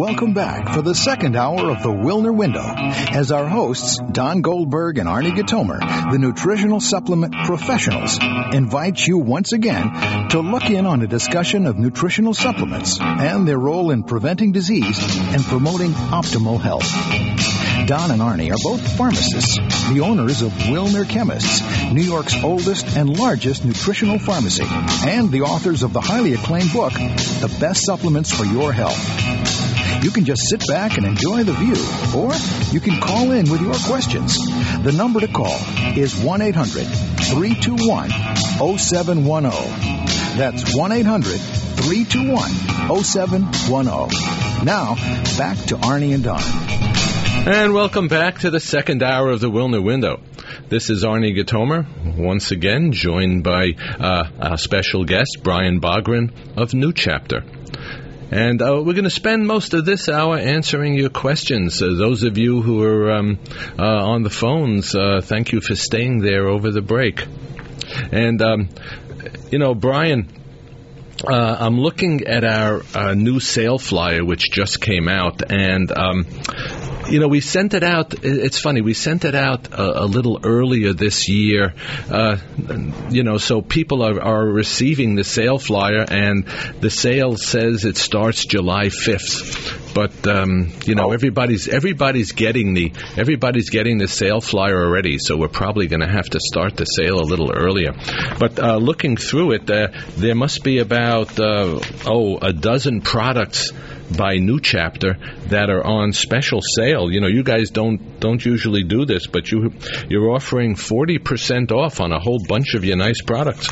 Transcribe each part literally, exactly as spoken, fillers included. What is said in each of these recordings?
welcome back for the second hour of the Wilner Window as our hosts, Don Goldberg and Arnie Gatomer, the nutritional supplement professionals, invite you once again to look in on a discussion of nutritional supplements and their role in preventing disease and promoting optimal health. Don and Arnie are both pharmacists, the owners of Wilner Chemists, New York's oldest and largest nutritional pharmacy, and the authors of the highly acclaimed book, The Best Supplements for Your Health. You can just sit back and enjoy the view, or you can call in with your questions. The number to call is one eight hundred three two one oh seven one oh. That's one eight hundred three two one oh seven one oh. Now, back to Arnie and Don. And welcome back to the second hour of the Wilner Window. This is Arnie Gatomer, once again joined by uh, our special guest, Brian Bogren of New Chapter. And uh, we're going to spend most of this hour answering your questions. Uh, those of you who are um, uh, on the phones, uh, thank you for staying there over the break. And, um, you know, Brian, uh, I'm looking at our uh, new sale flyer, which just came out, and um you know, we sent it out, it's funny, we sent it out a, a little earlier this year, uh, you know, so people are, are receiving the sale flyer, and the sale says it starts July fifth. But, um, you know, everybody's everybody's getting the everybody's getting the sale flyer already, so we're probably going to have to start the sale a little earlier. But uh, looking through it, uh, there must be about, uh, oh, a dozen products by New Chapter that are on special sale. You know, you guys don't don't usually do this, but you you're offering forty percent off on a whole bunch of your nice products.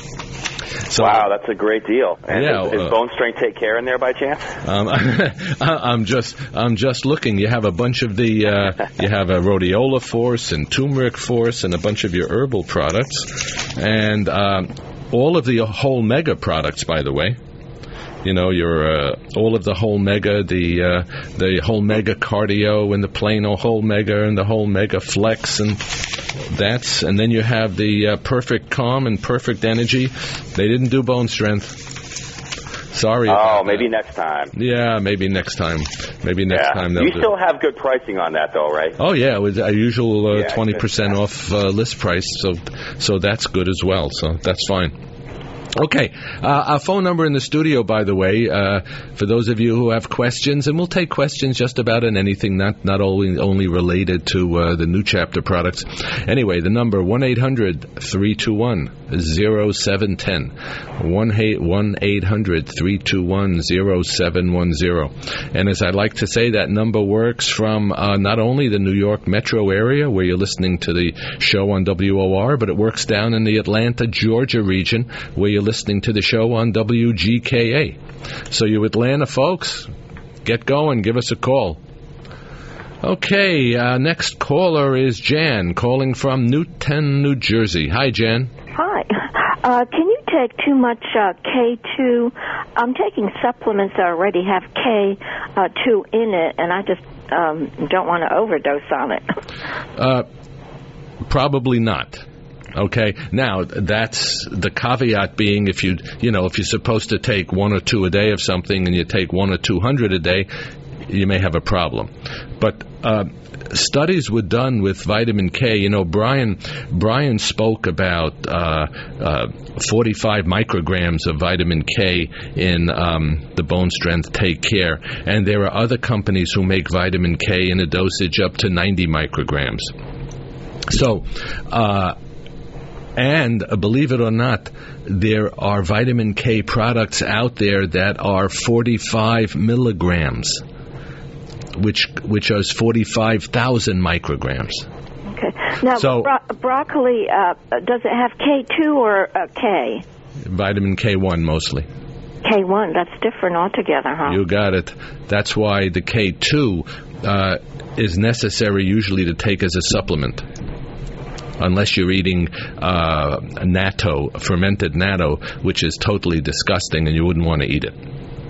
So, wow, that's a great deal. And yeah, is, is uh, Bone Strength Take Care in there by chance? Um, I'm just I'm just looking. You have a bunch of the uh, you have a rhodiola force and turmeric force and a bunch of your herbal products, and um, all of the whole mega products, by the way. You know, your uh, all of the whole mega, the uh, the whole mega cardio and the plain whole mega and the whole mega flex, and that's and then you have the uh, perfect calm and perfect energy. They didn't do bone strength. Sorry. Oh, about maybe that. next time. Yeah, maybe next time. Maybe next yeah. time. You do. still have good pricing on that, though, right? Oh yeah, with our usual uh, yeah, twenty percent off uh, list price. So so that's good as well. So that's fine. Okay, uh, our phone number in the studio, by the way, uh, for those of you who have questions, and we'll take questions just about in anything, not not only only related to uh, the New Chapter products. Anyway, the number, one eight hundred three two one oh seven one oh, one eight hundred three two one oh seven one oh. And as I like to say, that number works from uh, not only the New York metro area, where you're listening to the show on W O R, but it works down in the Atlanta, Georgia region, where you're listening to the show on W G K A. So you Atlanta folks, get going, give us a call. Okay, uh, next caller is Jan, calling from Newton, New Jersey. Hi, Jan. Hi. Uh, can you take too much uh, K two? I'm taking supplements that already have K two in it, and I just um, don't want to overdose on it. Uh, probably not. Okay. Now, that's the caveat being if you, you know, if you're supposed to take one or two a day of something and you take one or two hundred a day, you may have a problem. But uh, studies were done with vitamin K. You know, Brian Brian spoke about uh, uh, forty-five micrograms of vitamin K in um, the Bone Strength Take Care. And there are other companies who make vitamin K in a dosage up to ninety micrograms. So, uh, and uh, believe it or not, there are vitamin K products out there that are forty-five milligrams, which which is forty-five thousand micrograms. Okay. Now, so, bro- broccoli, uh, does it have K two or uh, K? Vitamin K one mostly. K one, that's different altogether, huh? You got it. That's why the K two uh, is necessary usually to take as a supplement. Unless you're eating uh, natto, fermented natto, which is totally disgusting, and you wouldn't want to eat it.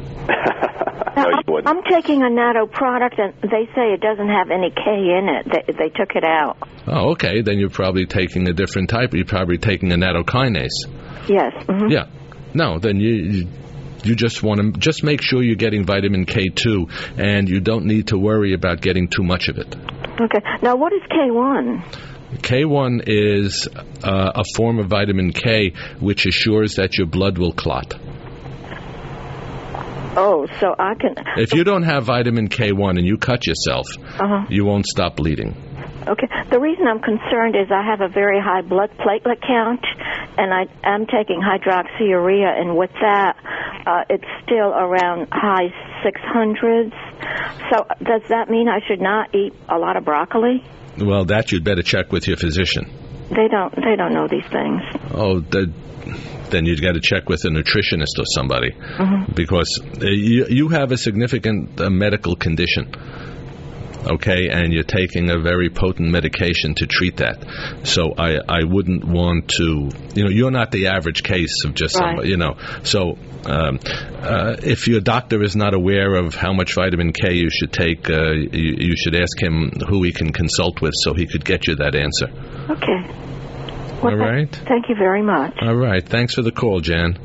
No, you wouldn't. I'm taking a natto product, and they say it doesn't have any K in it. They, they took it out. Oh, okay. Then you're probably taking a different type. You're probably taking a nattokinase. Yes. Mm-hmm. Yeah. No, then you, you you just want to just make sure you're getting vitamin K two, and you don't need to worry about getting too much of it. Okay. Now, what is K one? K one is uh, a form of vitamin K which assures that your blood will clot. Oh, so I can... If you don't have vitamin K one and you cut yourself, uh-huh. you won't stop bleeding. Okay. The reason I'm concerned is I have a very high blood platelet count, and I am taking hydroxyurea, and with that, uh, it's still around high six hundreds. So does that mean I should not eat a lot of broccoli? Well, that you'd better check with your physician. They don't. They don't know these things. Oh, the, then you've got to check with a nutritionist or somebody, mm-hmm. because uh, you you have a significant uh, medical condition. Okay, and you're taking a very potent medication to treat that. So I, I wouldn't want to, you know, you're not the average case of just right. somebody, you know. So um, uh, if your doctor is not aware of how much vitamin K you should take, uh, you, you should ask him who he can consult with so he could get you that answer. Okay. Well, all right. Th- thank you very much. All right. Thanks for the call, Jan.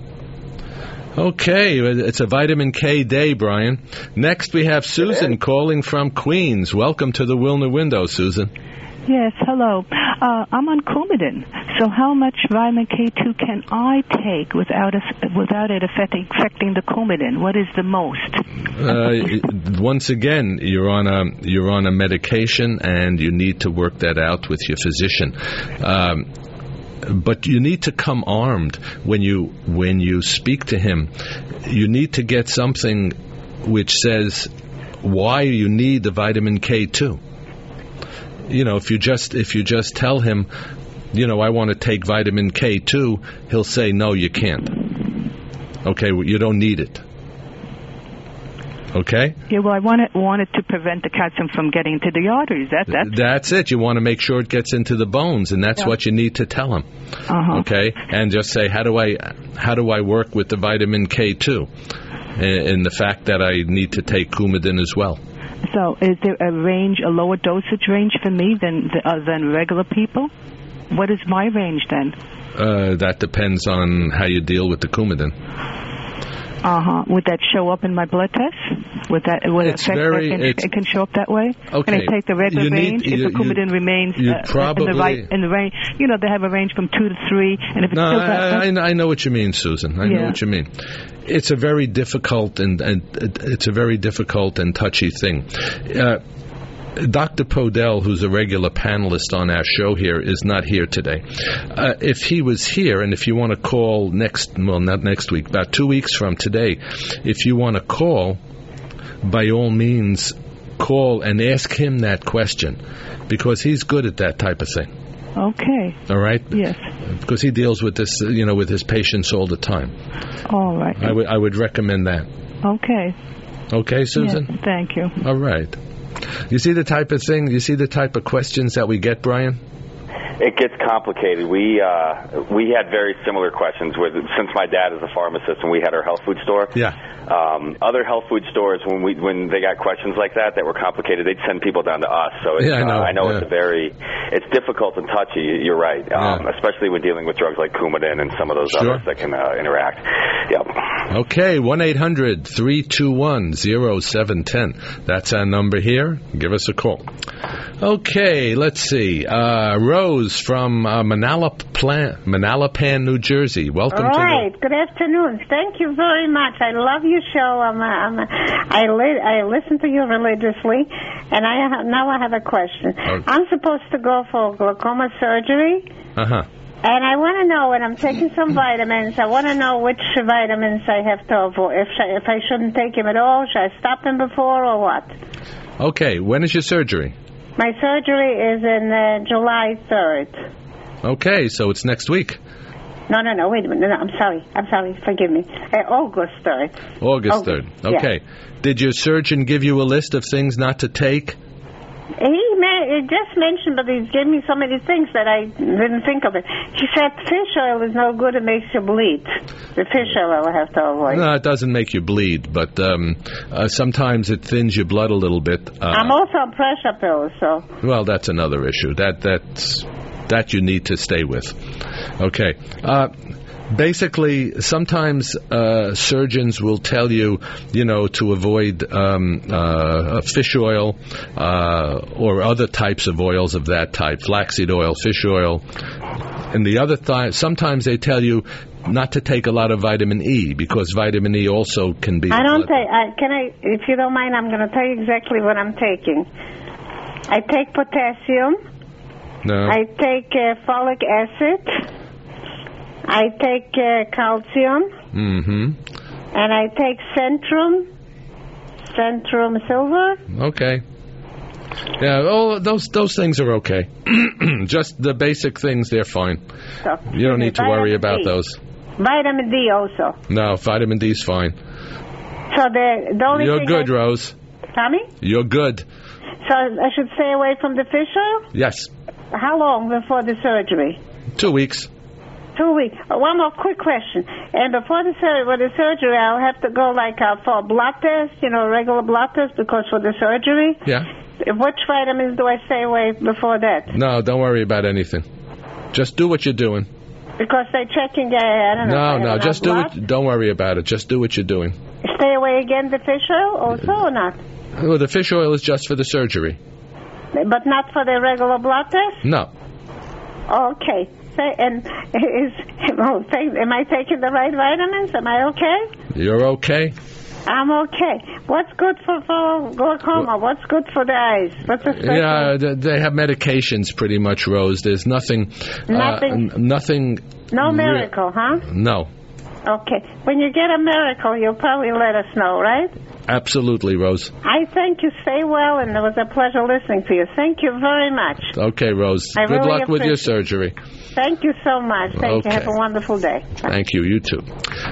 Okay, it's a vitamin K day, Brian. Next, we have Susan calling from Queens. Welcome to the Wilner Window, Susan. Yes, hello. Uh, I'm on Coumadin. So how much vitamin K two can I take without a, without it affecting, affecting the Coumadin? What is the most? Uh, once again, you're on a you're on a medication, and you need to work that out with your physician. Um, But you need to come armed when you when you speak to him. You need to get something which says why you need the vitamin K two. You know, if you just if you just tell him, you know, I want to take vitamin K two, he'll say no, you can't. Okay, well, you don't need it. Okay? Yeah, well, I want it, want it to prevent the calcium from getting into the arteries. That, that's... that's it. You want to make sure it gets into the bones, and that's yeah. what you need to tell him. Uh-huh. Okay? And just say, how do I how do I work with the vitamin K two? And the fact that I need to take Coumadin as well. So is there a range, a lower dosage range for me than, uh, than regular people? What is my range then? Uh, that depends on how you deal with the Coumadin. Uh-huh. Would that show up in my blood test? Would that would it's affect very, that? It, it can show up that way? Okay. Can I take the regular you range need, if you, the Coumadin you, remains you uh, probably, in the right in the range? You know, they have a range from two to three, and if it's no, still that, I, I, I know what you mean, Susan. I yeah. know what you mean. It's a very difficult and, and it's a very difficult and touchy thing. Uh, Doctor Podell, who's a regular panelist on our show here, is not here today. Uh, if he was here, and if you want to call next, well, not next week, about two weeks from today, if you want to call, by all means, call and ask him that question, because he's good at that type of thing. Okay. All right? Yes. Because he deals with this, you know, with his patients all the time. All right. I would, I would recommend that. Okay. Okay, Susan? Yes, thank you. All right. You see the type of thing, you see the type of questions that we get, Brian? It gets complicated. We uh, we had very similar questions with since my dad is a pharmacist and we had our health food store. Yeah. Um, other health food stores, when we when they got questions like that that were complicated, they'd send people down to us. So it's, yeah, I know, uh, I know yeah. it's a very it's difficult and touchy. You're right, um, yeah. especially when dealing with drugs like Coumadin and some of those sure. others that can uh, interact. Yep. Okay, one eight hundred three two one oh seven one oh. That's our number here. Give us a call. Okay, let's see. Uh, Rose from uh, Manalapan, Manalapan, New Jersey. Welcome All to right. the... Good afternoon. Thank you very much. I love your show. I'm, a, I'm a, I, li- I listen to you religiously, and I have, now I have a question. Okay. I'm supposed to go for glaucoma surgery. Uh-huh. And I want to know, when I'm taking some vitamins, I want to know which vitamins I have to avoid. If I, if I shouldn't take them at all, should I stop them before or what? Okay, when is your surgery? My surgery is in uh, July third. Okay, so it's next week. No, no, no, wait a minute. No, no, I'm sorry. I'm sorry. Forgive me. Uh, August third. August third. Okay. Yeah. Did your surgeon give you a list of things not to take? He, may, he just mentioned, but he gave me so many things that I didn't think of it. He said fish oil is no good. It makes you bleed. The fish oil I will have to avoid. No, it doesn't make you bleed, but um, uh, sometimes it thins your blood a little bit. Uh, I'm also on pressure pills, so... Well, that's another issue. That that's that you need to stay with. Okay. Uh, Basically, sometimes uh, surgeons will tell you, you know, to avoid um, uh, fish oil uh, or other types of oils of that type, flaxseed oil, fish oil. And the other th- sometimes they tell you not to take a lot of vitamin E because vitamin E also can be. I don't blood- take. I, can I? If you don't mind, I'm going to tell you exactly what I'm taking. I take potassium. No. I take uh, folic acid. I take uh, calcium. Mm-hmm. And I take Centrum. Centrum Silver. Okay. Yeah, all those those things are okay. Just the basic things, they're fine. So, You don't need to worry about D. those. Vitamin D also. No, vitamin D's fine. So the, the only You're thing good, I, Rose. Tommy? You're good. So I should stay away from the fish oil? Yes. How long before the surgery? Two weeks. Two weeks. Uh, One more quick question. And before the surgery, with the surgery, I'll have to go like uh, for a blood test, you know, regular blood test, because for the surgery. Yeah. Which vitamins do I stay away before that? No, don't worry about anything. Just do what you're doing. Because they're checking. Uh, I don't know. No, if I have no, enough just do blood. it. Don't worry about it. Just do what you're doing. Stay away again the fish oil also or not? Well, the fish oil is just for the surgery. But not for the regular blood test? No. Okay. Say, and is well, take, am I taking the right vitamins? Am I okay? You're okay? I'm okay. What's good for, for glaucoma? What's good for the eyes? What's a special? Yeah, th- they have medications pretty much, Rose. There's nothing... Nothing? Uh, n- nothing... No re- miracle, huh? No. Okay. When you get a miracle, you'll probably let us know, right? Absolutely, Rose. I thank you. Stay well, and it was a pleasure listening to you. Thank you very much. Okay, Rose. I Good really luck with your appreciate- surgery. Thank you so much. Thank Okay. you. Have a wonderful day. Thank you. You too.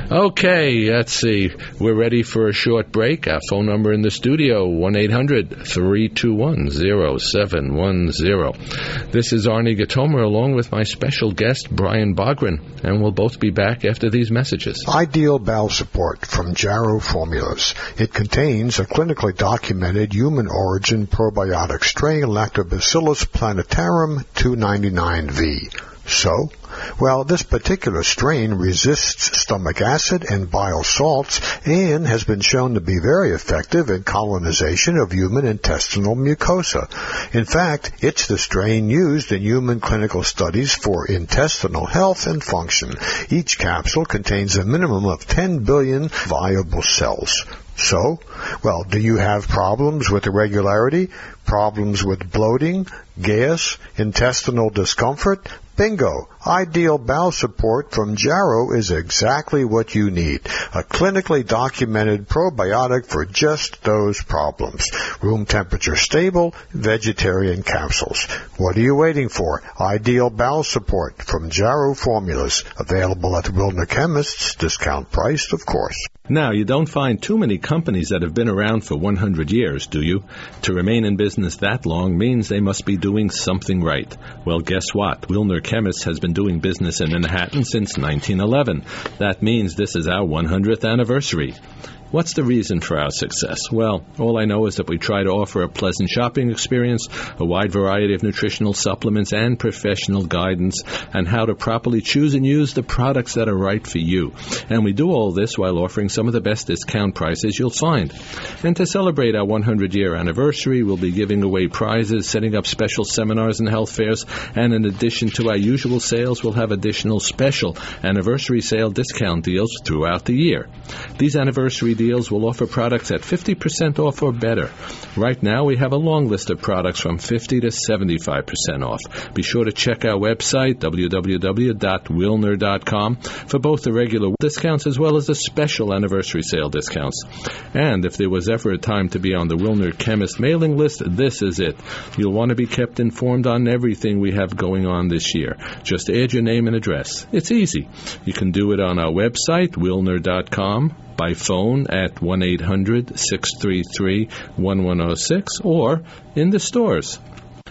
Okay, let's see. We're ready for a short break. Our phone number in the studio, one eight hundred three two one oh seven one oh. This is Arnie Gatomer along with my special guest, Brian Bogren, and we'll both be back after these messages. Ideal Bowel Support from Jarrow Formulas. It contains a clinically documented human origin probiotic strain, Lactobacillus plantarum two ninety-nine V. So, well, this particular strain resists stomach acid and bile salts and has been shown to be very effective in colonization of human intestinal mucosa. In fact, it's the strain used in human clinical studies for intestinal health and function. Each capsule contains a minimum of ten billion viable cells. So, well, do you have problems with irregularity, problems with bloating, gas, intestinal discomfort? Bingo! Ideal Bowel Support from Jarrow is exactly what you need. A clinically documented probiotic for just those problems. Room temperature stable, vegetarian capsules. What are you waiting for? Ideal Bowel Support from Jarrow Formulas. Available at the Wilner Chemists. Discount priced, of course. Now, you don't find too many companies that have been around for one hundred years, do you? To remain in business that long means they must be doing something right. Well, guess what? Wilner Chemists has been doing business in Manhattan since nineteen eleven. That means this is our one hundredth anniversary. What's the reason for our success? Well, all I know is that we try to offer a pleasant shopping experience, a wide variety of nutritional supplements, and professional guidance on how to properly choose and use the products that are right for you. And we do all this while offering some of the best discount prices you'll find. And to celebrate our one hundred year anniversary, we'll be giving away prizes, setting up special seminars and health fairs, and in addition to our usual sales, we'll have additional special anniversary sale discount deals throughout the year. These anniversary deals will offer products at fifty percent off or better. Right now, we have a long list of products from fifty to seventy-five percent off. Be sure to check our website, w w w dot wilner dot com, for both the regular discounts as well as the special anniversary sale discounts. And if there was ever a time to be on the Wilner Chemist mailing list, this is it. You'll want to be kept informed on everything we have going on this year. Just add your name and address. It's easy. You can do it on our website, wilner dot com, by phone at one eight hundred six three three one one zero six, or in the stores.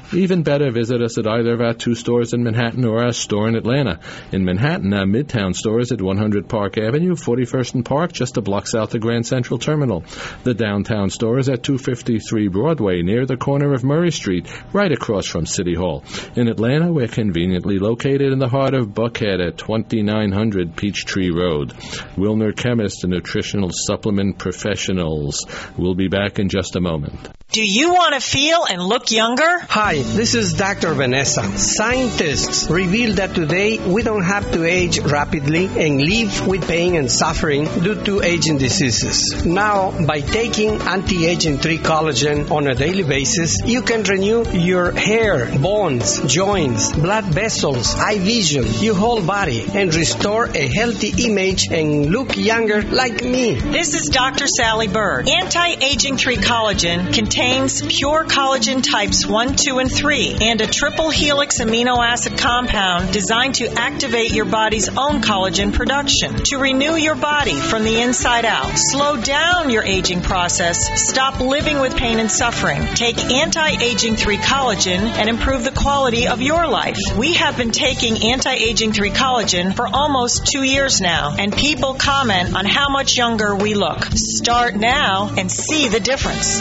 Even better, visit us at either of our two stores in Manhattan or our store in Atlanta. In Manhattan, our Midtown store is at one hundred Park Avenue, forty-first and Park, just a block south of Grand Central Terminal. The downtown store is at two fifty-three Broadway, near the corner of Murray Street, right across from City Hall. In Atlanta, we're conveniently located in the heart of Buckhead at twenty-nine hundred Peachtree Road. Wilner Chemist and Nutritional Supplement Professionals. We'll be back in just a moment. Do you want to feel and look younger? Hi, this is Doctor Vanessa. Scientists reveal that today we don't have to age rapidly and live with pain and suffering due to aging diseases. Now, by taking anti-aging three collagen on a daily basis, you can renew your hair, bones, joints, blood vessels, eye vision, your whole body, and restore a healthy image and look younger like me. This is Doctor Sally Bird. Anti-aging three collagen contains pure collagen types one, two, and three, and a triple helix amino acid compound designed to activate your body's own collagen production, to renew your body from the inside out, slow down your aging process, stop living with pain and suffering. Take anti-aging three collagen and improve the quality of your life. We have been taking anti-aging three collagen for almost two years now, and people comment on how much younger we look. Start now and see the difference.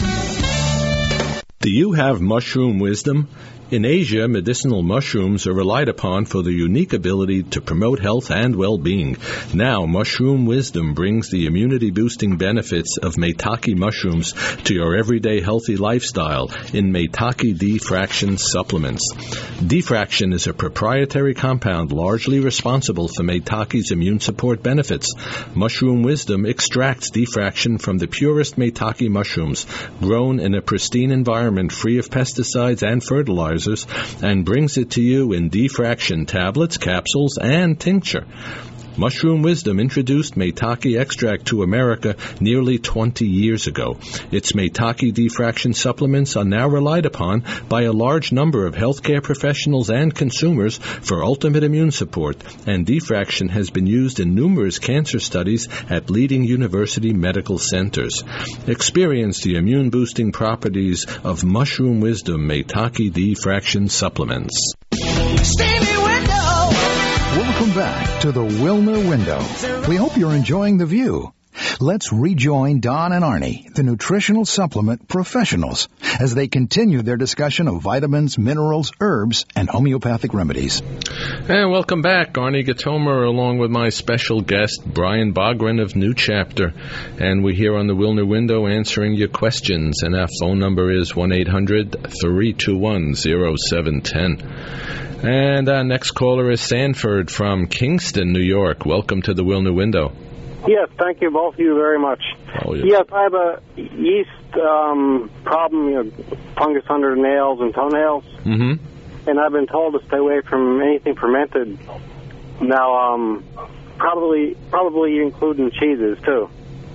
Do you have mushroom wisdom? In Asia, medicinal mushrooms are relied upon for their unique ability to promote health and well-being. Now, Mushroom Wisdom brings the immunity-boosting benefits of Maitake mushrooms to your everyday healthy lifestyle in Maitake D-Fraction supplements. D-Fraction is a proprietary compound largely responsible for Maitake's immune support benefits. Mushroom Wisdom extracts D-Fraction from the purest Maitake mushrooms, grown in a pristine environment free of pesticides and fertilizers, and brings it to you in D-Fraction tablets, capsules, and tincture. Mushroom Wisdom introduced Maitake extract to America nearly twenty years ago. Its Maitake D-Fraction supplements are now relied upon by a large number of healthcare professionals and consumers for ultimate immune support, and D-Fraction has been used in numerous cancer studies at leading university medical centers. Experience the immune-boosting properties of Mushroom Wisdom Maitake D-Fraction supplements. Stevie Window! Welcome back to the Wilner Window. We hope you're enjoying the view. Let's rejoin Don and Arnie, the nutritional supplement professionals, as they continue their discussion of vitamins, minerals, herbs, and homeopathic remedies. And welcome back. Arnie Gatomer along with my special guest, Brian Bogren of New Chapter. And we're here on the Wilner Window answering your questions. And our phone number is one eight hundred three two one oh seven one oh. And our next caller is Sanford from Kingston, New York. Welcome to the Wilner Window. Yes, thank you, both of you very much. Oh, yes. yes, I have a yeast um, problem, you know, fungus under nails and toenails, mm-hmm. and I've been told to stay away from anything fermented. Now, um, probably probably including cheeses, too.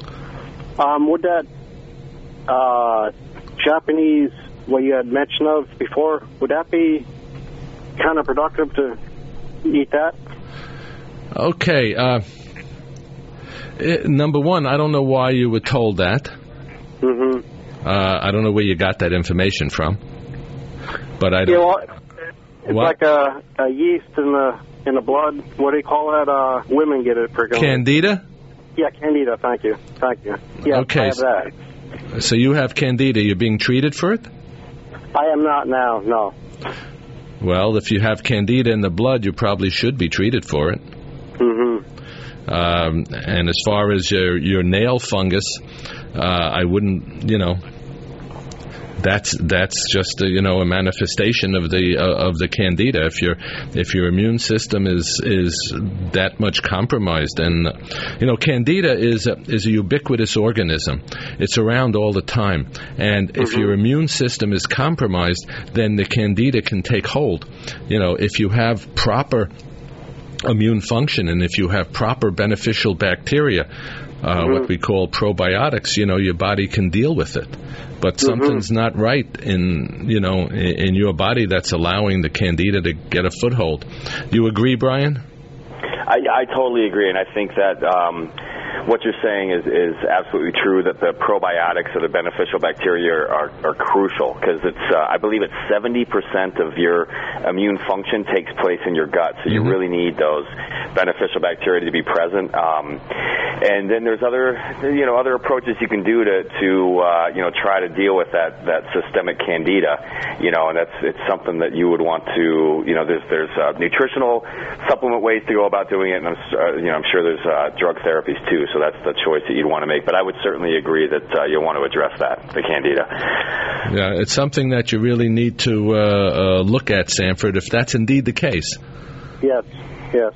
Um, would that uh, Japanese, what you had mentioned of before, would that be counterproductive to eat that? Okay, uh... Number one, I don't know why you were told that. Mm-hmm. Uh, I don't know where you got that information from. But I don't. You know what? It's what? like a, a yeast in the in the blood. What do you call that? Uh, women get it for going. Candida? Yeah, Candida. Thank you. Thank you. Yeah, okay. I have that. So you have Candida. You're being treated for it? I am not now. No. Well, if you have Candida in the blood, you probably should be treated for it. Mm-hmm. Um, and as far as your your nail fungus, uh, I wouldn't, you know, that's that's just a, you know a manifestation of the uh, of the Candida. If your if your immune system is is that much compromised, and you know Candida is a, is a ubiquitous organism. It's around all the time, and mm-hmm. if your immune system is compromised, then the Candida can take hold. You know, if you have proper immune function, and if you have proper beneficial bacteria, uh, mm-hmm. what we call probiotics, you know, your body can deal with it. But mm-hmm. something's not right in, you know, in, in your body that's allowing the Candida to get a foothold. You agree, Brian? I, I totally agree, and I think that um, what you're saying is, is absolutely true, that the probiotics or the beneficial bacteria are, are crucial, because it's uh, I believe it's seventy percent of your immune function takes place in your gut, so you mm-hmm. really need those beneficial bacteria to be present. Um, and then there's other you know other approaches you can do to to uh, you know try to deal with that, that systemic candida, you know, and that's it's something that you would want to you know there's there's uh, nutritional supplement ways to go about doing it, and I'm uh, you know I'm sure there's uh, drug therapies too, so that's the choice that you'd want to make. But I would certainly agree that uh, you'll want to address that, the candida. Yeah, it's something that you really need to uh, uh, look at, Sanford, if that's indeed the case. Yes, yes.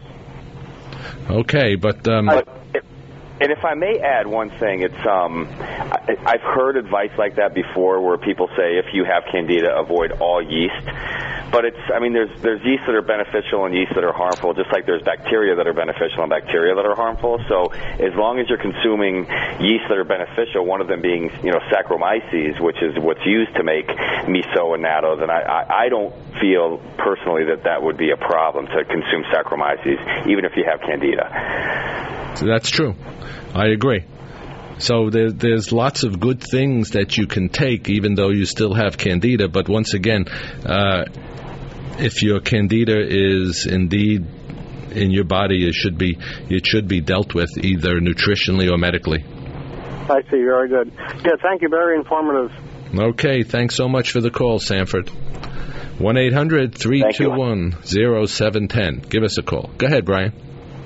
Okay, but... Um, but if, and if I may add one thing, it's um, I, I've heard advice like that before where people say if you have candida, avoid all yeast. But it's, I mean, there's there's yeast that are beneficial and yeast that are harmful, just like there's bacteria that are beneficial and bacteria that are harmful. So as long as you're consuming yeast that are beneficial, one of them being, you know, Saccharomyces, which is what's used to make miso and natto, then I, I, I don't feel personally that that would be a problem to consume Saccharomyces, even if you have candida. So that's true. I agree. So there, there's lots of good things that you can take, even though you still have candida. But once again, uh, if your candida is indeed in your body, it should be it should be dealt with either nutritionally or medically. I see. Very good. Yeah, thank you. Very informative. Okay, thanks so much for the call, Sanford. one eight hundred three two one oh seven one oh. Give us a call. Go ahead, Brian.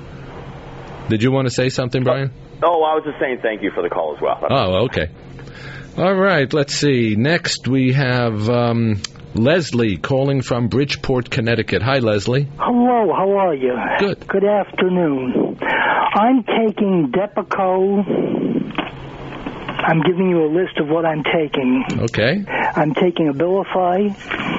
Did you want to say something, Brian? Oh, I was just saying thank you for the call as well. Oh, okay. All right, let's see. Next we have um, Leslie calling from Bridgeport, Connecticut. Hi, Leslie. Hello, how are you? Good. Good afternoon. I'm taking Depakote. I'm giving you a list of what I'm taking. Okay. I'm taking Abilify.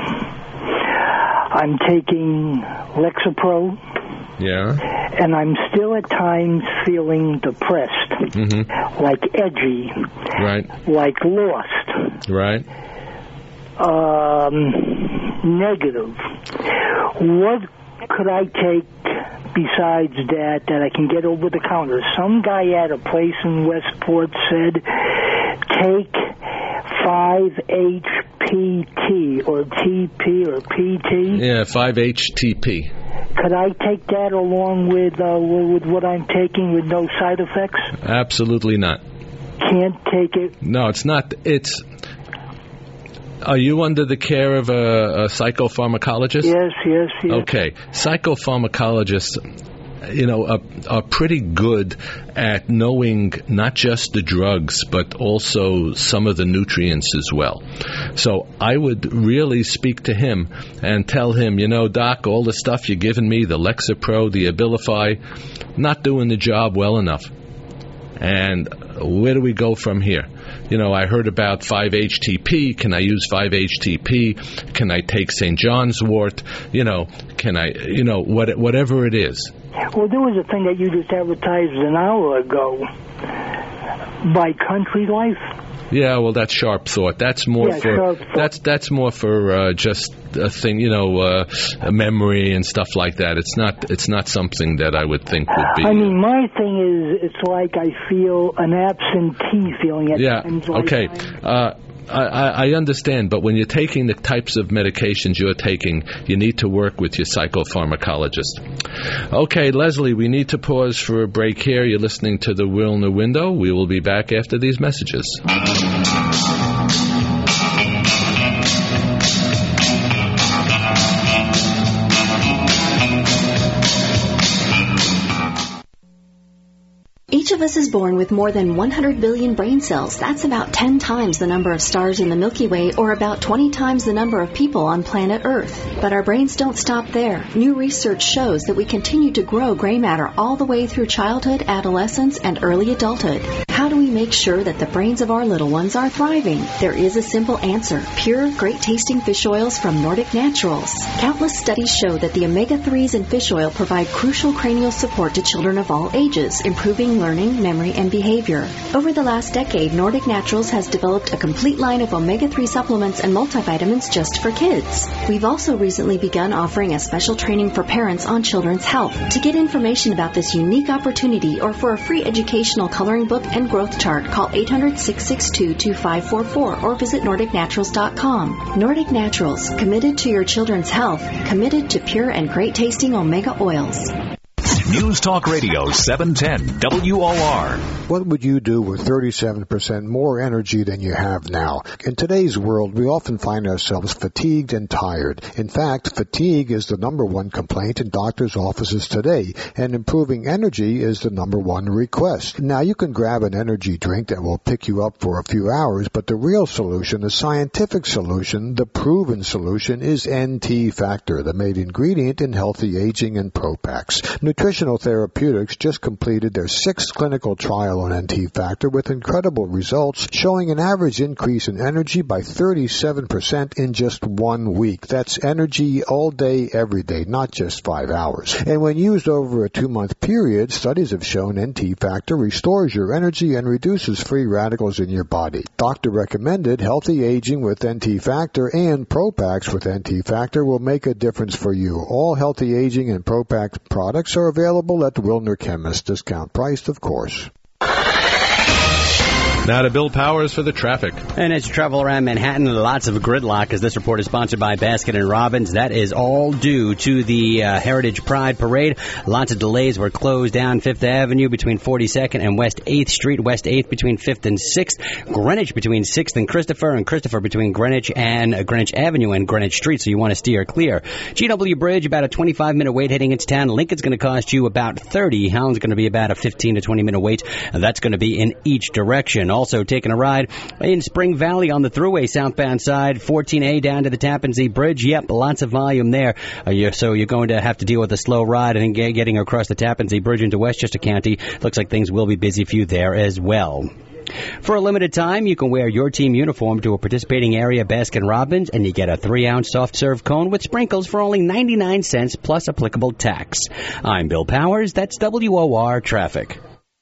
I'm taking Lexapro. Yeah. And I'm still at times feeling depressed, mm-hmm. like edgy, right? Like lost, right? Um, negative. What could I take besides that that I can get over the counter? Some guy at a place in Westport said, take five H P T or T P or P T. Yeah, five H T P. Could I take that along with uh, with what I'm taking with no side effects? Absolutely not. Can't take it? No, it's not. It's. Are you under the care of a, a psychopharmacologist? Yes, yes, yes. Okay. Psychopharmacologists, you know, are, are pretty good at knowing not just the drugs, but also some of the nutrients as well. So I would really speak to him and tell him, you know, Doc, all the stuff you're giving me, the Lexapro, the Abilify, not doing the job well enough. And where do we go from here? You know, I heard about five H T P. Can I use five H T P? Can I take Saint John's wort? You know, can I, you know, what, whatever it is. Well, there was a thing that you just advertised an hour ago by Country Life. Yeah, well, that's Sharp Thought. That's more yeah, for sharp thought. that's that's more for uh, just a thing, you know, uh, a memory and stuff like that. It's not it's not something that I would think would be. I mean, my thing is, it's like I feel an absentee feeling at yeah. times. Like okay. Uh, I, I understand, but when you're taking the types of medications you're taking, you need to work with your psychopharmacologist. Okay, Leslie, we need to pause for a break here. You're listening to the Wilner Window. We will be back after these messages. Each of us is born with more than one hundred billion brain cells. That's about ten times the number of stars in the Milky Way, or about twenty times the number of people on planet Earth. But our brains don't stop there. New research shows that we continue to grow gray matter all the way through childhood, adolescence, and early adulthood. How do we we make sure that the brains of our little ones are thriving? There is a simple answer. Pure, great-tasting fish oils from Nordic Naturals. Countless studies show that the omega threes in fish oil provide crucial cranial support to children of all ages, improving learning, memory, and behavior. Over the last decade, Nordic Naturals has developed a complete line of omega three supplements and multivitamins just for kids. We've also recently begun offering a special training for parents on children's health. To get information about this unique opportunity or for a free educational coloring book and growth chart, call eight hundred, six six two, two five four four or visit nordic naturals dot com. Nordic Naturals, committed to your children's health, committed to pure and great-tasting omega oils. News Talk Radio seven ten W O R. What would you do with thirty-seven percent more energy than you have now? In today's world, we often find ourselves fatigued and tired. In fact, fatigue is the number one complaint in doctors' offices today, and improving energy is the number one request. Now, you can grab an energy drink that will pick you up for a few hours, but the real solution, the scientific solution, the proven solution is N T Factor, the main ingredient in healthy aging and Propax. Nutritional Therapeutics just completed their sixth clinical trial on N T Factor with incredible results, showing an average increase in energy by thirty-seven percent in just one week. That's energy all day, every day, not just five hours. And when used over a two-month period, studies have shown N T Factor restores your energy and reduces free radicals in your body. Doctor recommended healthy aging with N T Factor and Propax with N T Factor will make a difference for you. All healthy aging and Propax products are available at the Wilner Chemist, discount priced, of course. Now to Bill Powers for the traffic. And as you travel around Manhattan, lots of gridlock, as this report is sponsored by Baskin and Robbins. That is all due to the uh, Heritage Pride Parade. Lots of delays were closed down Fifth Avenue between forty-second and West eighth Street, West eighth between fifth and sixth, Greenwich between sixth and Christopher, and Christopher between Greenwich and uh, Greenwich Avenue and Greenwich Street, so you want to steer clear. G W Bridge, about a twenty-five minute wait heading into town. Lincoln's going to cost you about thirty. Hound's going to be about a fifteen to twenty minute wait, and that's going to be in each direction. Also taking a ride in Spring Valley on the Thruway southbound side, fourteen A down to the Tappan Zee Bridge. Yep, lots of volume there. Uh, you're, so you're going to have to deal with a slow ride and get, getting across the Tappan Zee Bridge into Westchester County. Looks like things will be busy for you there as well. For a limited time, you can wear your team uniform to a participating area Baskin Robbins, and you get a three ounce soft serve cone with sprinkles for only ninety-nine cents plus applicable tax. I'm Bill Powers. That's W O R Traffic.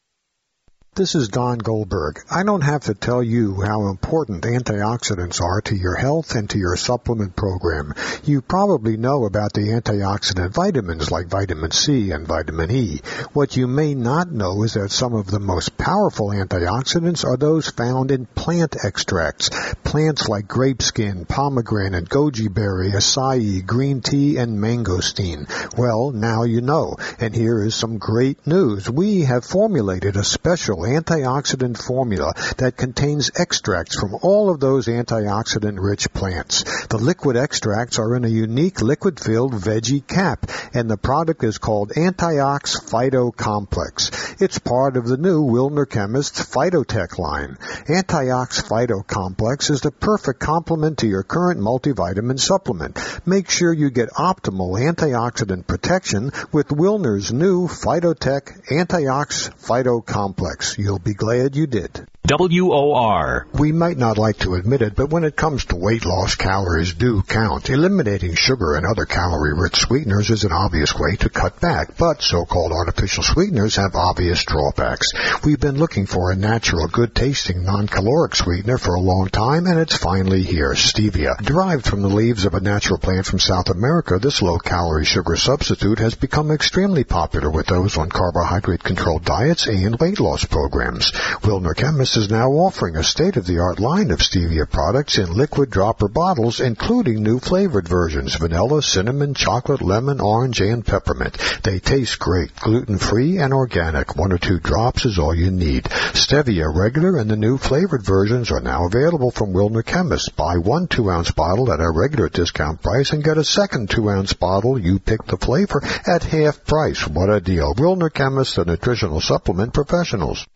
This is Don Goldberg. I don't have to tell you how important antioxidants are to your health and to your supplement program. You probably know about the antioxidant vitamins like vitamin C and vitamin E. What you may not know is that some of the most powerful antioxidants are those found in plant extracts. Plants like grapeskin, pomegranate, goji berry, acai, green tea, and mangosteen. Well, now you know. And here is some great news. We have formulated a special antioxidant formula that contains extracts from all of those antioxidant-rich plants. The liquid extracts are in a unique liquid-filled veggie cap, and the product is called Antiox Phyto Complex. It's part of the new Wilner Chemist's Phytotech line. Antiox Phyto Complex is the perfect complement to your current multivitamin supplement. Make sure you get optimal antioxidant protection with Wilner's new Phytotech Antiox Phyto Complex. You'll be glad you did. W O R. We might not like to admit it, but when it comes to weight loss, calories do count. Eliminating sugar and other calorie-rich sweeteners is an obvious way to cut back, but so-called artificial sweeteners have obvious drawbacks. We've been looking for a natural, good-tasting, non-caloric sweetener for a long time, and it's finally here, stevia. Derived from the leaves of a natural plant from South America, this low-calorie sugar substitute has become extremely popular with those on carbohydrate-controlled diets and weight loss programs. Wilner Chemist is now offering a state-of-the-art line of stevia products in liquid dropper bottles, including new flavored versions, vanilla, cinnamon, chocolate, lemon, orange, and peppermint. They taste great, gluten-free and organic. One or two drops is all you need. Stevia regular and the new flavored versions are now available from Wilner Chemist. Buy one two-ounce bottle at our regular discount price and get a second two-ounce bottle, you pick the flavor, at half price. What a deal. Wilner Chemist, the nutritional supplement professionals.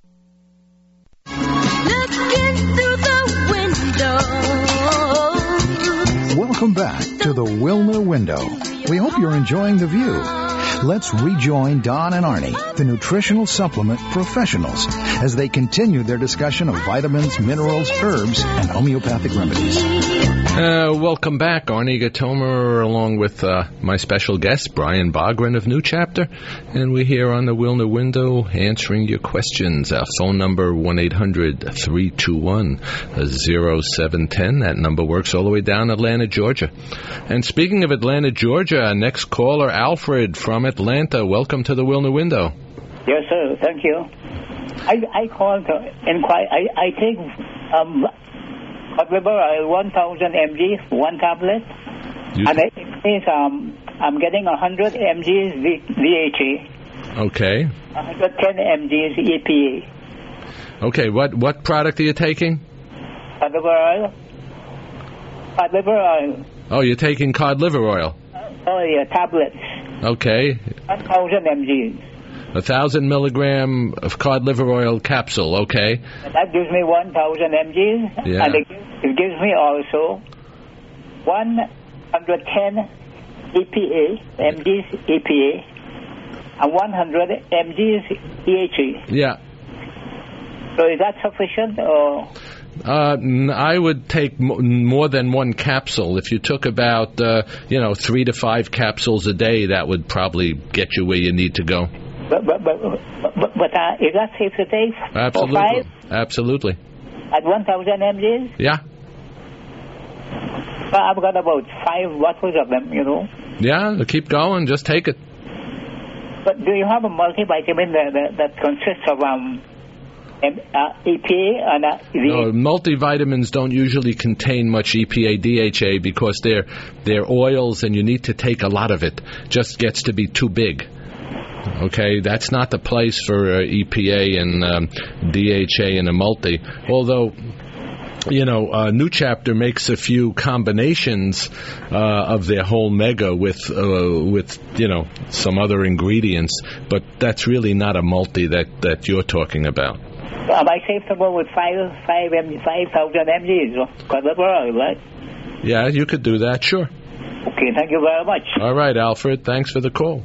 Welcome back to the Wilner Window. We hope you're enjoying the view. Let's rejoin Don and Arnie, the nutritional supplement professionals, as they continue their discussion of vitamins, minerals, herbs, and homeopathic remedies. Uh, welcome back, Arnie Gatomer, along with uh, my special guest, Brian Bogren of New Chapter. And we're here on the Wilner Window answering your questions. Our phone number, one eight hundred three two one oh seven one oh. That number works all the way down Atlanta, Georgia. And speaking of Atlanta, Georgia, our next caller, Alfred from Atlanta. Welcome to the Wilner Window. Yes, sir. Thank you. I, I called to inquire. I, I take um, cod liver oil, one thousand milligrams, one tablet. You and it says um, I'm getting one hundred milligrams D H A. Okay. one hundred ten milligrams E P A. Okay, what, what product are you taking? Cod liver oil. Cod liver oil. Oh, you're taking cod liver oil. Oh, yeah, tablets. Okay. one thousand milligrams. A thousand milligram of cod liver oil capsule, okay. And that gives me one thousand milligrams. Yeah. And it, it gives me also one hundred ten E P A, milligrams E P A, and one hundred milligrams D H A. Yeah. So is that sufficient, or? Uh, I would take m- more than one capsule. If you took about, uh, you know, three to five capsules a day, that would probably get you where you need to go. But but but, but, but uh, is that safe to take? Absolutely. Five? Absolutely. At one thousand milligrams? Yeah. Well, I've got about five bottles of them, you know. Yeah, keep going. Just take it. But do you have a multivitamin that, that, that consists of um, uh, E P A and uh, no, multivitamins don't usually contain much E P A, D H A because they're they're oils and you need to take a lot of it. Just gets to be too big. Okay, that's not the place for uh, E P A and um, D H A in a multi. Although, you know, uh, New Chapter makes a few combinations uh, of their whole mega with uh, with you know some other ingredients, but that's really not a multi that, that you're talking about. Am I safe to go with five five five thousand milligrams of cod liver oil, right? Yeah, you could do that, sure. Okay, thank you very much. All right, Alfred, thanks for the call.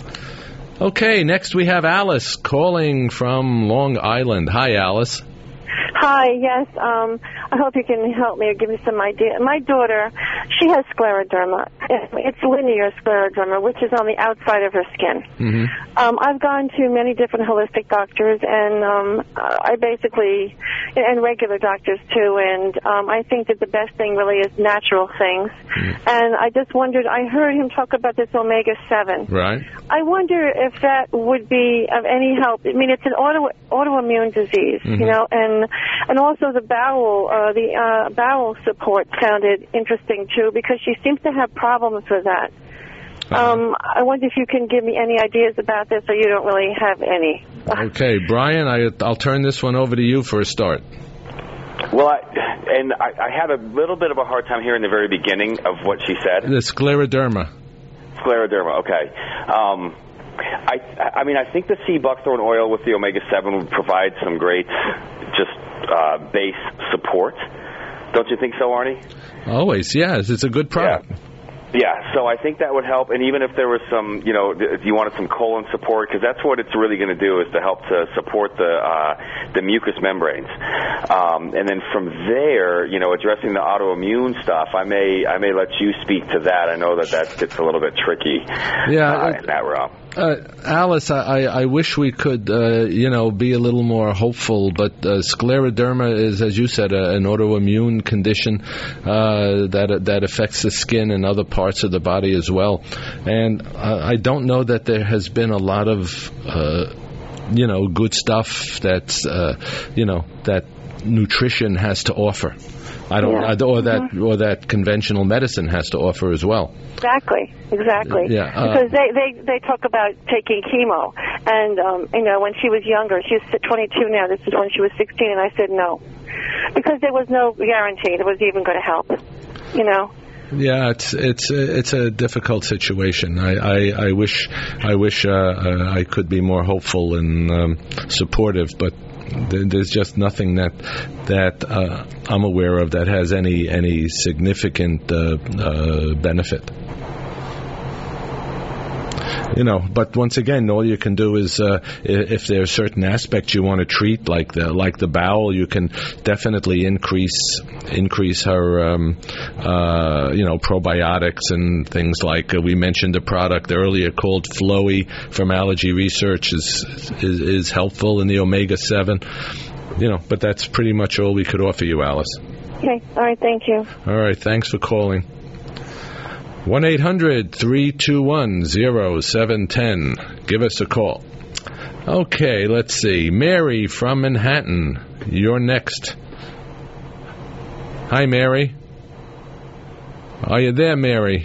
Okay, next we have Alice calling from Long Island. Hi, Alice. Hi, yes. Um, I hope you can help me or give me some idea. My daughter, she has scleroderma. It's linear scleroderma, which is on the outside of her skin. Mm-hmm. Um, I've gone to many different holistic doctors, and um, I basically, and regular doctors too, and um, I think that the best thing really is natural things. Mm-hmm. And I just wondered, I heard him talk about this omega seven. Right. I wonder if that would be of any help. I mean, it's an auto, autoimmune disease, mm-hmm. you know, and and also the bowel, uh, the uh, bowel support sounded interesting too, because she seems to have problems with that. Um, I wonder if you can give me any ideas about this, or you don't really have any. Okay, Brian, I, I'll turn this one over to you for a start. Well, I, and I, I had a little bit of a hard time hearing the very beginning of what she said. The scleroderma. Scleroderma, okay. Um, I, I mean, I think the sea buckthorn oil with the omega seven would provide some great just uh, base support. Don't you think so, Arnie? Always, yes. It's a good product. Yeah. Yeah, so I think that would help, and even if there was some, you know, if you wanted some colon support, because that's what it's really going to do, is to help to support the uh, the mucous membranes, um, and then from there, you know, addressing the autoimmune stuff, I may I may let you speak to that. I know that that gets a little bit tricky. Yeah, uh, in that realm. Uh, Alice, I, I wish we could, uh, you know, be a little more hopeful, but uh, scleroderma is, as you said, a, an autoimmune condition uh, that that affects the skin and other parts of the body as well. And uh, I don't know that there has been a lot of, uh, you know, good stuff that's, uh, you know, that nutrition has to offer. I don't, yeah. I, or that, mm-hmm. or that conventional medicine has to offer as well. Exactly, exactly. Yeah, uh, because they, they they talk about taking chemo, and um, you know, when she was younger, she's twenty-two now. This is when she was sixteen, and I said no, because there was no guarantee it was even going to help. You know. Yeah, it's it's it's a difficult situation. I, I, I wish I wish uh, uh, I could be more hopeful and um, supportive, but there's just nothing that that uh, I'm aware of that has any any significant uh, uh, benefit. You know, but once again, all you can do is uh, if there are certain aspects you want to treat, like the like the bowel, you can definitely increase increase her, um, uh, you know, probiotics and things like uh, we mentioned a product earlier called Flowy from Allergy Research is is, is helpful in the omega seven. You know, but that's pretty much all we could offer you, Alice. Okay. All right. Thank you. All right. Thanks for calling. one eight hundred three two one oh seven one oh. Give us a call. Okay, let's see. Mary from Manhattan, you're next. Hi, Mary. Are you there, Mary?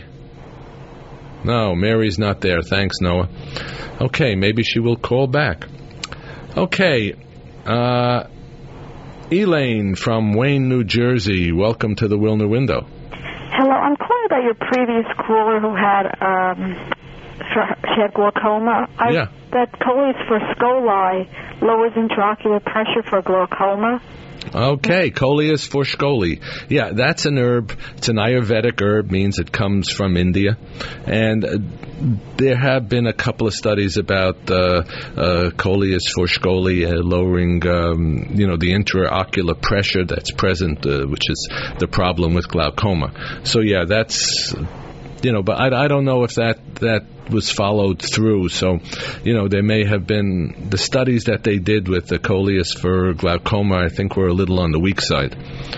No, Mary's not there. Thanks, Noah. Okay, maybe she will call back. Okay, uh, Elaine from Wayne, New Jersey. Welcome to the Wilner Window. Hello, I'm calling about your previous caller who had um, she had glaucoma. I, yeah. That Coleus for Scoli lowers intraocular pressure for glaucoma. Okay, Coleus for Scoli. Yeah, that's an herb. It's an Ayurvedic herb, means it comes from India. And uh, there have been a couple of studies about uh, uh, Coleus for Scoli uh, lowering, um, you know, the intraocular pressure that's present, uh, which is the problem with glaucoma. So, yeah, that's, you know, but I, I don't know if that, that was followed through. So, you know, there may have been the studies that they did with the Coleus for glaucoma, I think, were a little on the weak side.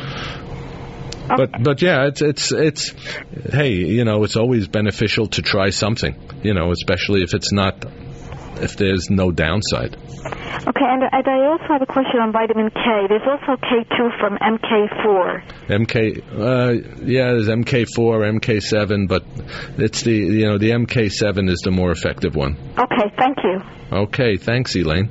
Okay. But, but yeah, it's, it's, it's, hey, you know, it's always beneficial to try something, you know, especially if it's not, if there's no downside. Okay, and, and I also have a question on vitamin K. There's also K two from M K four. M K, uh, yeah, there's M K four, M K seven, but it's the, you know, the M K seven is the more effective one. Okay, thank you. Okay, thanks, Elaine.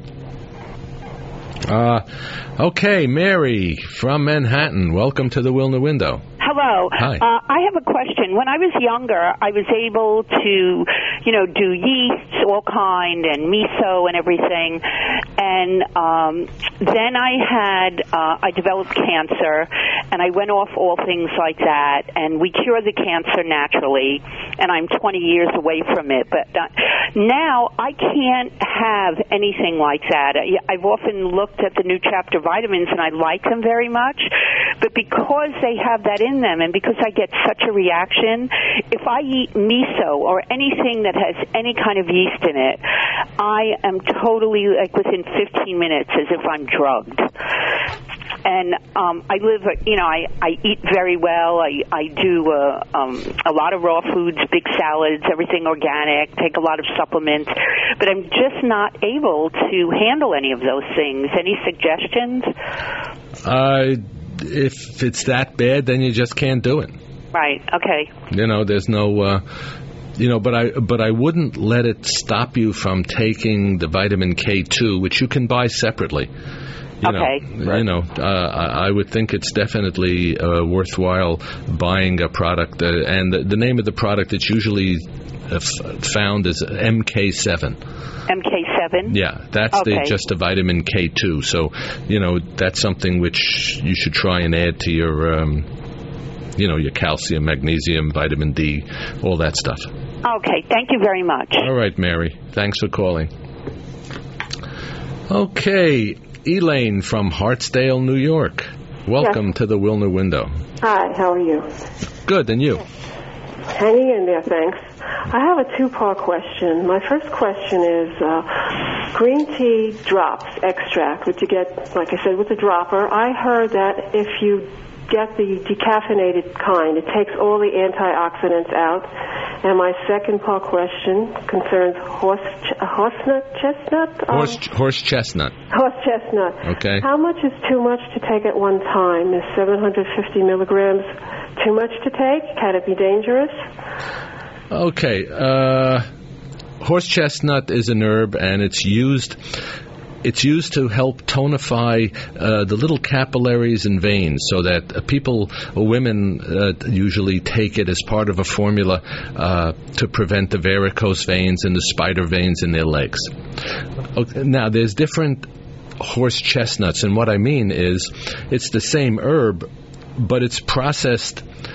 Uh, okay, Mary from Manhattan. Welcome to the Wilner Window. Hello. Hi. Uh, I have a question. When I was younger, I was able to, you know, do yeasts, all kind, and miso and everything. And um, then I had, uh, I developed cancer, and I went off all things like that. And we cured the cancer naturally, and I'm twenty years away from it. But uh, now I can't have anything like that. I've often looked at the New Chapter vitamins, and I like them very much. But because they have that in them, and because I get such a reaction, if I eat miso or anything that has any kind of yeast in it, I am totally, like, within fifteen minutes as if I'm drugged. And um, I live, you know, I, I eat very well. I, I do uh, um, a lot of raw foods, big salads, everything organic, take a lot of supplements. But I'm just not able to handle any of those things. Any suggestions? Uh, if it's that bad, then you just can't do it. Right, okay. You know, there's no... Uh, You know, but I but I wouldn't let it stop you from taking the vitamin K two, which you can buy separately. You okay. Know, right. You know, uh, I would think it's definitely uh, worthwhile buying a product, uh, and the, the name of the product it's usually uh, f- found is M K seven. M K seven? Yeah, that's okay. the, just a vitamin K two. So, you know, that's something which you should try and add to your, um, you know, your calcium, magnesium, vitamin D, all that stuff. Okay, thank you very much. All right, Mary. Thanks for calling. Okay, Elaine from Hartsdale, New York. Welcome yes. to the Wilner Window. Hi, how are you? Good, and you? Hanging in there, thanks. I have a two-part question. My first question is uh, green tea drops, extract, which you get, like I said, with the dropper. I heard that if you get the decaffeinated kind, it takes all the antioxidants out. And my second part question concerns horse ch- horse nut chestnut. Um, horse horse chestnut. Horse chestnut. Okay. How much is too much to take at one time? Is seven hundred fifty milligrams too much to take? Can it be dangerous? Okay. Uh, horse chestnut is an herb, and it's used. It's used to help tonify uh, the little capillaries and veins, so that uh, people or women uh, usually take it as part of a formula uh, to prevent the varicose veins and the spider veins in their legs. Okay, now, there's different horse chestnuts, and what I mean is it's the same herb, but it's processed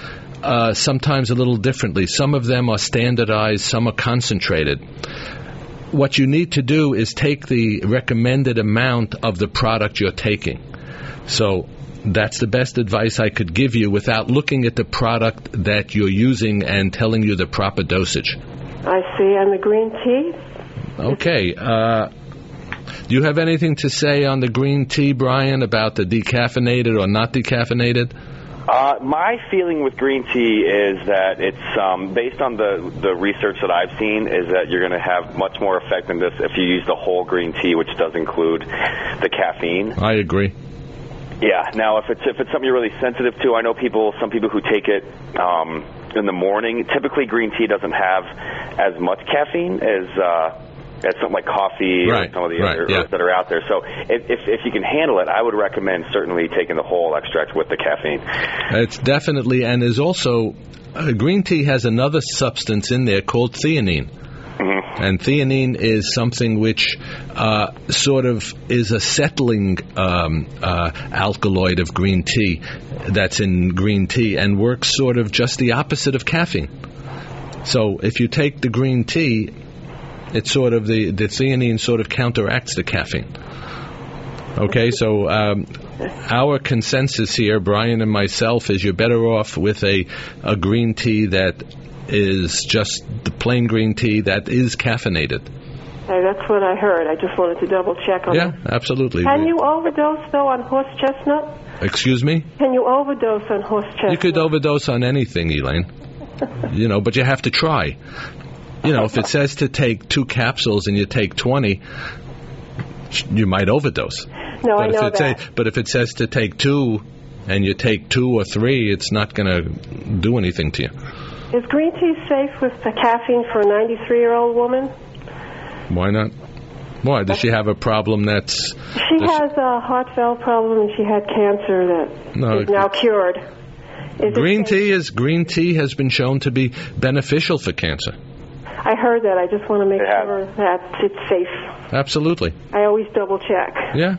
uh, sometimes a little differently. Some of them are standardized, some are concentrated. What you need to do is take the recommended amount of the product you're taking. So that's the best advice I could give you without looking at the product that you're using and telling you the proper dosage. I see. And the green tea? Okay. Uh, do you have anything to say on the green tea, Brian, about the decaffeinated or not decaffeinated? Uh, my feeling with green tea is that it's, um, based on the, the research that I've seen, is that you're going to have much more effectiveness if you use the whole green tea, which does include the caffeine. I agree. Yeah. Now, if it's if it's something you're really sensitive to, I know people, some people who take it um, in the morning. Typically, green tea doesn't have as much caffeine as uh, as something like coffee right, or some of the right, other yeah. herbs that are out there. So, if, if if you can handle it, I would recommend certainly taking the whole extract with the caffeine. It's definitely, and there's also uh, green tea has another substance in there called theanine. Mm-hmm. And theanine is something which uh, sort of is a settling um, uh, alkaloid of green tea that's in green tea and works sort of just the opposite of caffeine. So if you take the green tea, it's sort of the, the theanine sort of counteracts the caffeine. Okay, so um, our consensus here, Brian and myself, is you're better off with a, a green tea that is just the plain green tea that is caffeinated. Hey, that's what I heard. I just wanted to double check on yeah, that. Yeah, absolutely. Can you overdose, though, on horse chestnut? Excuse me? Can you overdose on horse chestnut? You could overdose on anything, Elaine. You know, but you have to try. You know, if it says to take two capsules and you take twenty, you might overdose. No, but I if know it that. Say, but if it says to take two and you take two or three, it's not going to do anything to you. Is green tea safe with the caffeine for a ninety-three-year-old woman? Why not? Why? Does she have a problem that's... She has she, a heart valve problem and she had cancer that no, is now cured. Is green tea is green tea has been shown to be beneficial for cancer. I heard that. I just want to make yeah. sure that it's safe. Absolutely. I always double check. Yeah.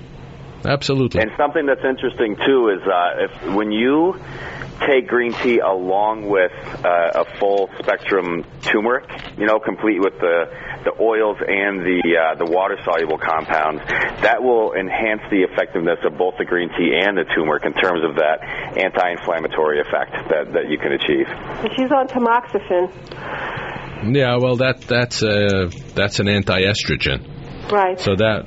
Absolutely. And something that's interesting, too, is uh, if when you take green tea along with uh, a full spectrum turmeric, you know, complete with the the oils and the uh, the water soluble compounds, that will enhance the effectiveness of both the green tea and the turmeric in terms of that anti-inflammatory effect that, that you can achieve. She's on tamoxifen. Yeah, well, that that's uh, that's an anti-estrogen. Right. So that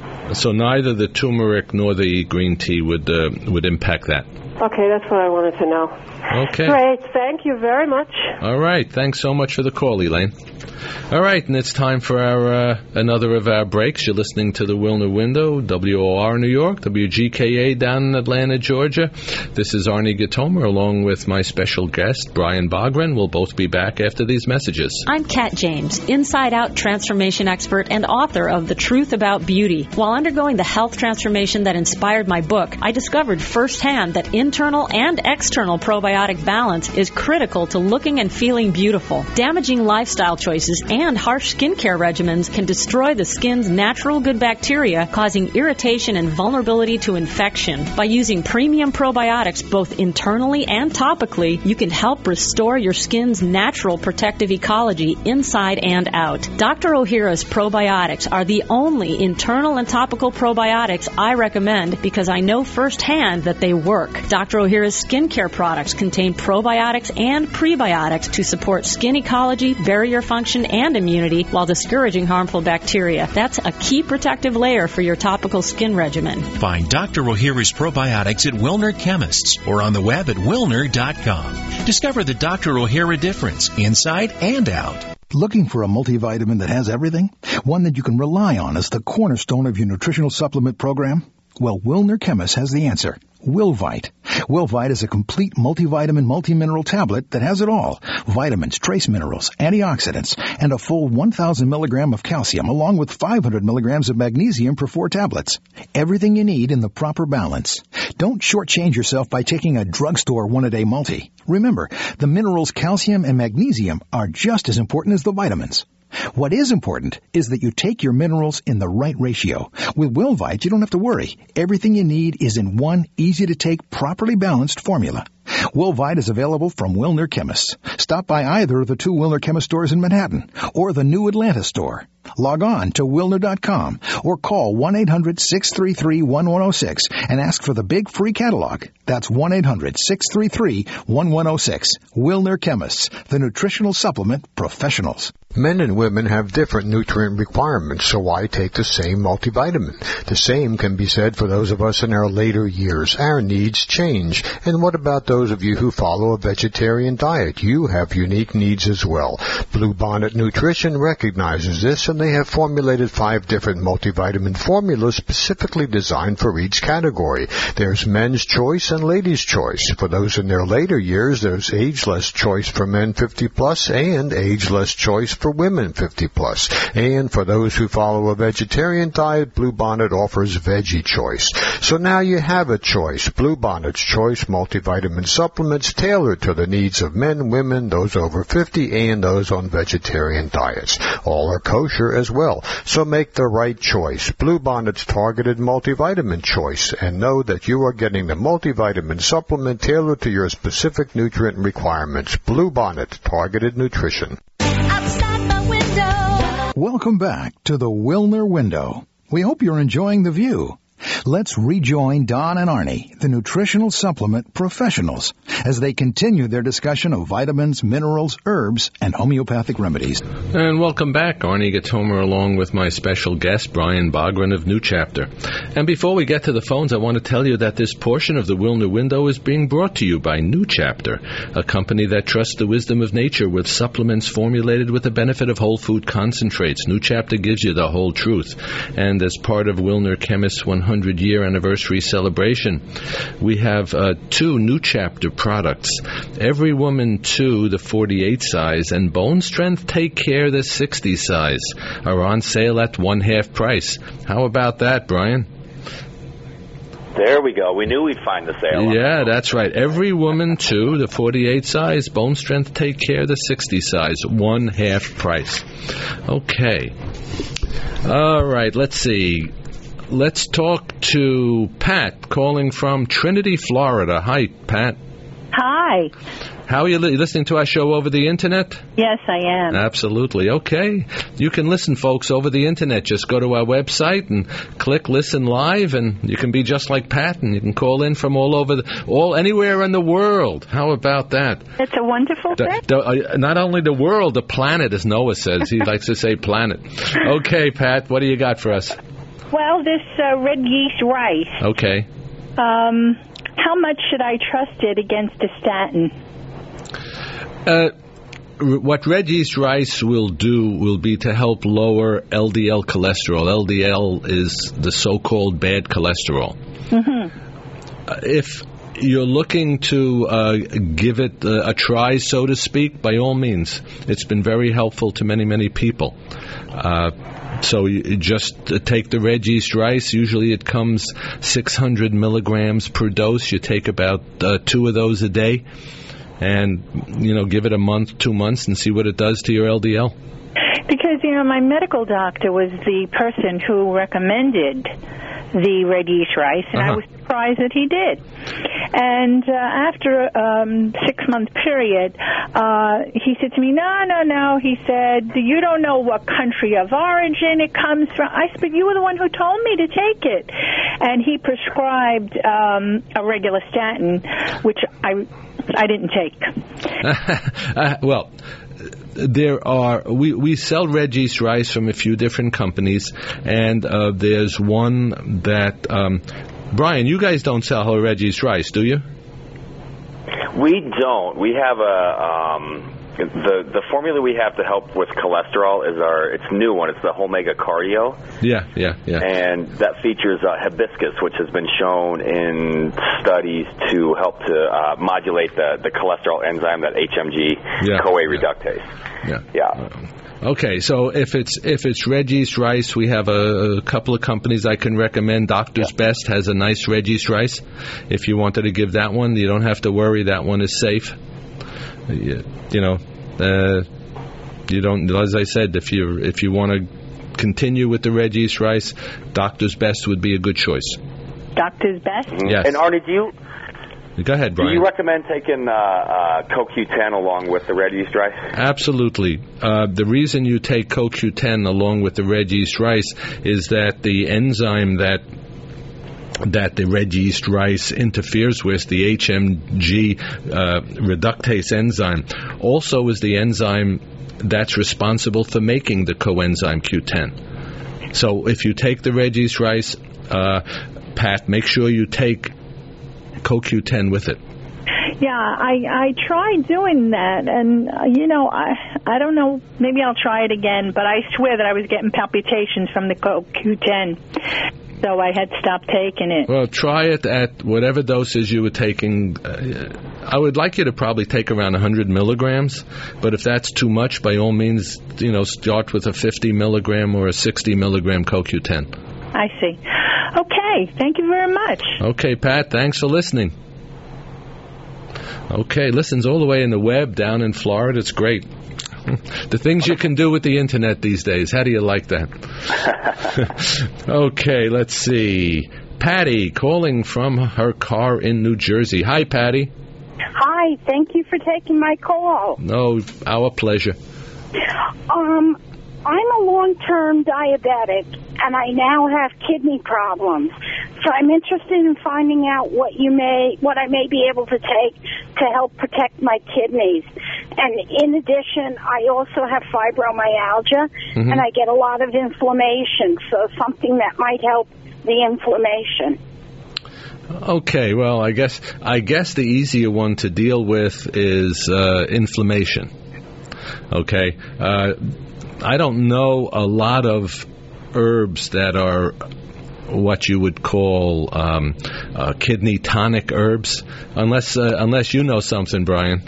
so neither the turmeric nor the green tea would uh, would impact that. Okay, that's what I wanted to know. Okay. Great. Thank you very much. All right. Thanks so much for the call, Elaine. All right, and it's time for our uh, another of our breaks. You're listening to the Wilner Window, W O R New York, W G K A down in Atlanta, Georgia. This is Arnie Gatomer, along with my special guest, Brian Bogren. We'll both be back after these messages. I'm Kat James, inside-out transformation expert and author of The Truth About Beauty. While undergoing the health transformation that inspired my book, I discovered firsthand that internal and external probiotic balance is critical to looking and feeling beautiful. Damaging lifestyle choices and harsh skincare regimens can destroy the skin's natural good bacteria, causing irritation and vulnerability to infection. By using premium probiotics both internally and topically, you can help restore your skin's natural protective ecology inside and out. Doctor Ohhira's probiotics are the only internal and topical probiotics I recommend because I know firsthand that they work. Doctor Ohhira's skincare products contain probiotics and prebiotics to support skin ecology, barrier function, and immunity while discouraging harmful bacteria. That's a key protective layer for your topical skin regimen. Find Doctor Ohhira's probiotics at Wilner Chemists or on the web at wilner dot com. Discover the Doctor Ohhira difference inside and out. Looking for a multivitamin that has everything? One that you can rely on as the cornerstone of your nutritional supplement program? Well, Wilner Chemist has the answer. Wilvite. Wilvite is a complete multivitamin multimineral tablet that has it all. Vitamins, trace minerals, antioxidants, and a full one thousand milligrams of calcium along with five hundred milligrams of magnesium per four tablets. Everything you need in the proper balance. Don't shortchange yourself by taking a drugstore one-a-day multi. Remember, the minerals calcium and magnesium are just as important as the vitamins. What is important is that you take your minerals in the right ratio. With Wilvite, you don't have to worry. Everything you need is in one easy-to-take, properly balanced formula. Wilvite is available from Wilner Chemists. Stop by either of the two Wilner Chemist stores in Manhattan or the new Atlanta store. Log on to Wilner dot com or call one eight hundred six three three one one zero six and ask for the big free catalog. That's one eight hundred six three three one one zero six. Wilner Chemists, the nutritional supplement professionals. Men and women have different nutrient requirements, so why take the same multivitamin? The same can be said for those of us in our later years. Our needs change. And what about those of you who follow a vegetarian diet? You have unique needs as well. Bluebonnet Nutrition recognizes this, and they have formulated five different multivitamin formulas specifically designed for each category. There's men's choice and ladies' choice. For those in their later years, there's ageless choice for men fifty plus and ageless choice for women fifty plus. And for those who follow a vegetarian diet, Bluebonnet offers veggie choice. So now you have a choice. Bluebonnet's choice multivitamin supplements tailored to the needs of men, women, those over fifty, and those on vegetarian diets. All are kosher as well. So make the right choice. Bluebonnet's targeted multivitamin choice, and know that you are getting the multivitamin supplement tailored to your specific nutrient requirements. Bluebonnet Targeted Nutrition. Welcome back to the Wilner Window. We hope you're enjoying the view. Let's rejoin Don and Arnie, the nutritional supplement professionals, as they continue their discussion of vitamins, minerals, herbs, and homeopathic remedies. And welcome back. Arnie Gatomer along with my special guest, Brian Bogren of New Chapter. And before we get to the phones, I want to tell you that this portion of the Wilner Window is being brought to you by New Chapter, a company that trusts the wisdom of nature with supplements formulated with the benefit of whole food concentrates. New Chapter gives you the whole truth. And as part of Wilner Chemist's one hundred year anniversary celebration, we have uh, two New Chapter products. Every Woman two, the forty-eight size, and Bone Strength Take Care, the sixty size, are on sale at one half price. How about that, Brian? There we go. We knew we'd find the sale. Yeah, that's right. Every Woman two, the forty-eight size, Bone Strength Take Care, the sixty size, one half price. Okay. All right, let's see. Let's talk to Pat, calling from Trinity, Florida. Hi, Pat. Hi. How are you li- listening to our show over the Internet? Yes, I am. Absolutely. Okay. You can listen, folks, over the Internet. Just go to our website and click Listen Live, and you can be just like Pat, and you can call in from all over, the, all anywhere in the world. How about that? It's a wonderful the, thing. The, uh, not only the world, the planet, as Noah says. He likes to say planet. Okay, Pat, what do you got for us? Well, this uh, red yeast rice. Okay. Um, how much should I trust it against a statin? Uh, r- what red yeast rice will do will be to help lower L D L cholesterol. L D L is the so-called bad cholesterol. Mm-hmm. Uh, if you're looking to uh, give it uh, a try, so to speak, by all means. It's been very helpful to many, many people. Uh, So you just uh, take the red yeast rice. Usually it comes six hundred milligrams per dose. You take about uh, two of those a day. And, you know, give it a month, two months, and see what it does to your L D L. Because, you know, my medical doctor was the person who recommended the red yeast rice, and Uh-huh. I was surprised that he did. And uh, after a um, six-month period, uh, he said to me, no, no, no, he said, you don't know what country of origin it comes from. I said, but you were the one who told me to take it. And he prescribed um, a regular statin, which I, I didn't take. uh, well... There are we, we sell red yeast rice from a few different companies, and uh, there's one that um, Brian, you guys don't sell red yeast rice, do you? We don't. We have a um, the the formula we have to help with cholesterol is our it's a new one. It's the Omega Cardio. Yeah, yeah, yeah. And that features uh, hibiscus, which has been shown in studies to help to uh, modulate the, the cholesterol enzyme, that H M G yeah, CoA yeah. reductase. Yeah. Yeah. Okay, so if it's if it's red yeast rice, we have a, a couple of companies I can recommend. Doctor's yeah. Best has a nice red yeast rice. If you wanted to give that one, you don't have to worry. That one is safe. You, you know, uh, you don't. As I said, if you if you want to continue with the red yeast rice, Doctor's Best would be a good choice. Doctor's Best? Yes. And Arnie, do you Go ahead, Do Brian. you recommend taking uh, uh, C O Q ten along with the red yeast rice? Absolutely. Uh, the reason you take C O Q ten along with the red yeast rice is that the enzyme that that the red yeast rice interferes with, the H M G uh, reductase enzyme, also is the enzyme that's responsible for making the coenzyme Q ten. So if you take the red yeast rice, uh, Pat, make sure you take C O Q ten with it. Yeah, I I tried doing that, and uh, you know, I I don't know. Maybe I'll try it again. But I swear that I was getting palpitations from the C O Q ten, so I had stopped taking it. Well, try it at whatever doses you were taking. Uh, I would like you to probably take around one hundred milligrams. But if that's too much, by all means, you know, start with a fifty milligram or a sixty milligram C O Q ten. I see. Okay, thank you very much. Okay, Pat, thanks for listening. Okay, listens all the way in the web down in Florida. It's great. The things you can do with the internet these days. How do you like that? Okay, let's see. Patty calling from her car in New Jersey. Hi, Patty. Hi, thank you for taking my call. No, our pleasure. Um, I'm a long-term diabetic, and I now have kidney problems. So I'm interested in finding out what you may, what I may be able to take to help protect my kidneys. And in addition, I also have fibromyalgia, mm-hmm. and I get a lot of inflammation. So something that might help the inflammation. Okay, well, I guess I guess the easier one to deal with is uh, inflammation. Okay, uh, I don't know a lot of herbs that are what you would call um, uh, kidney tonic herbs, unless uh, unless you know something, Brian.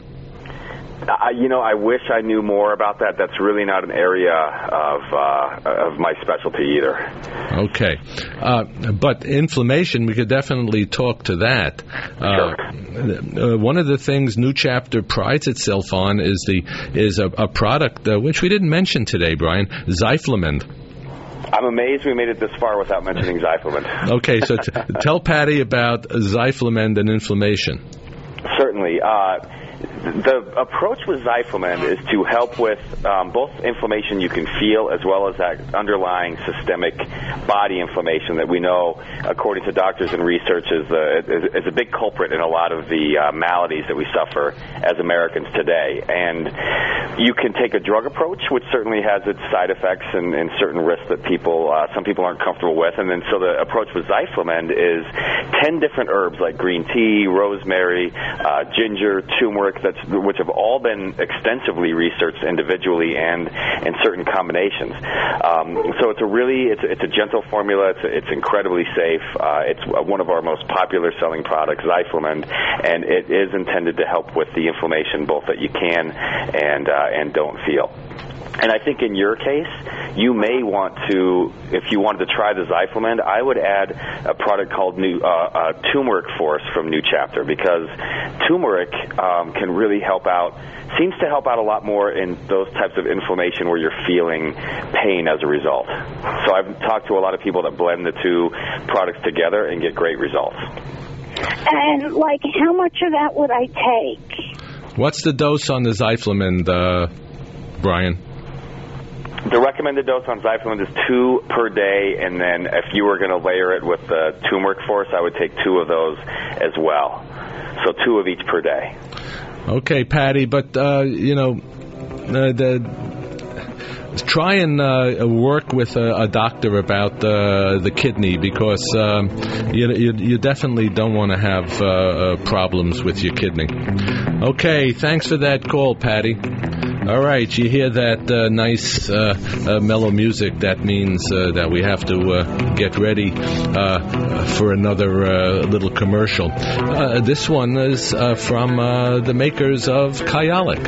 Uh, you know, I wish I knew more about that. That's really not an area of uh, of my specialty either. Okay, uh, but inflammation, we could definitely talk to that. Uh, sure. uh, one of the things New Chapter prides itself on is the is a, a product uh, which we didn't mention today, Brian, Zyflamend. I'm amazed we made it this far without mentioning Zyflamend. Okay, so t- tell Patty about Zyflamend and inflammation. Certainly. Uh, The approach with Zyflamend is to help with um, both inflammation you can feel as well as that underlying systemic body inflammation that we know, according to doctors and research, is a, is a big culprit in a lot of the uh, maladies that we suffer as Americans today. And you can take a drug approach, which certainly has its side effects and, and certain risks that people, uh, some people aren't comfortable with. And then so the approach with Zyflamend is ten different herbs like green tea, rosemary, uh, ginger, turmeric, that's, which have all been extensively researched individually and in certain combinations. Um, so it's a really, it's, it's a gentle formula. It's, it's incredibly safe. Uh, it's one of our most popular selling products, Zyflamend, and it is intended to help with the inflammation both that you can and uh, and don't feel. And I think in your case, you may want to, if you wanted to try the Zyflamend, I would add a product called new, uh, uh, Turmeric Force from New Chapter, because turmeric um, can really help out, seems to help out a lot more in those types of inflammation where you're feeling pain as a result. So I've talked to a lot of people that blend the two products together and get great results. And, like, how much of that would I take? What's the dose on the Zyflamend, uh, Brian? The recommended dose on Zyflamend is two per day, and then if you were going to layer it with the Turmeric Force, I would take two of those as well. So two of each per day. Okay, Patty, but, uh, you know, uh, the, try and uh, work with a, a doctor about uh, the kidney, because um, you, you, you definitely don't want to have uh, uh, problems with your kidney. Okay, thanks for that call, Patty. All right, you hear that uh, nice uh, uh, mellow music. That means uh, that we have to uh, get ready uh, for another uh, little commercial. Uh, this one is uh, from uh, the makers of Kyolic.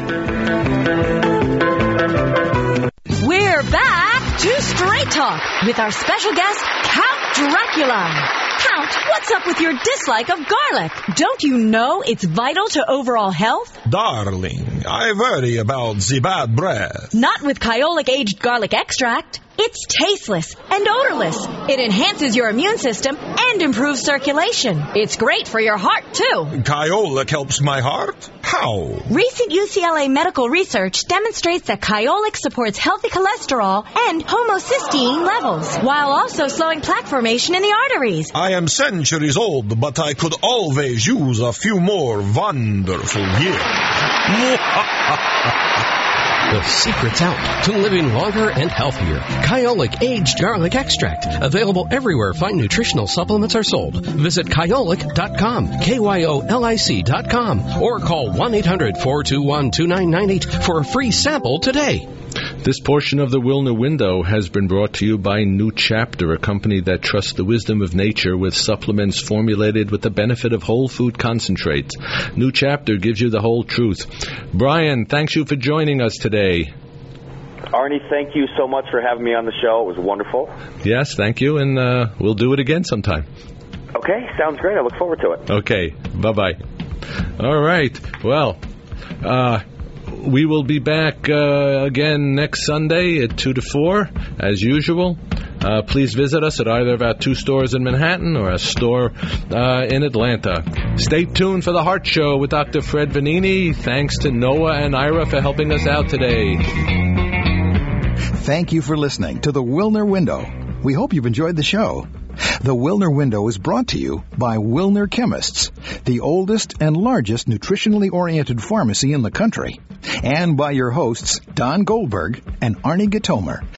We're back to Straight Talk with our special guest, Count Dracula. Count, what's up with your dislike of garlic? Don't you know it's vital to overall health? Darling, I worry about the bad breath. Not with Kyolic Aged Garlic Extract. It's tasteless and odorless. It enhances your immune system and improves circulation. It's great for your heart, too. Kyolic helps my heart? How? Recent U C L A medical research demonstrates that Kyolic supports healthy cholesterol and homocysteine levels, while also slowing plaque formation in the arteries. I am centuries old, but I could always use a few more wonderful years. The secret's out to living longer and healthier. Kyolic Aged Garlic Extract. Available everywhere fine nutritional supplements are sold. Visit Kyolic dot com, K Y O L I C dot com, or call one eight hundred, four two one, two nine nine eight for a free sample today. This portion of the Wilner Window has been brought to you by New Chapter, a company that trusts the wisdom of nature with supplements formulated with the benefit of whole food concentrates. New Chapter gives you the whole truth. Brian, thanks you for joining us today. Arnie, thank you so much for having me on the show. It was wonderful. Yes, thank you, and uh, we'll do it again sometime. Okay, sounds great. I look forward to it. Okay, bye-bye. All right, well, uh... we will be back uh, again next Sunday at two to four, as usual. Uh, please visit us at either of our two stores in Manhattan or a store uh, in Atlanta. Stay tuned for the Heart Show with Doctor Fred Vanini. Thanks to Noah and Ira for helping us out today. Thank you for listening to the Wilner Window. We hope you've enjoyed the show. The Wilner Window is brought to you by Wilner Chemists, the oldest and largest nutritionally oriented pharmacy in the country, and by your hosts, Don Goldberg and Arnie Gitomer.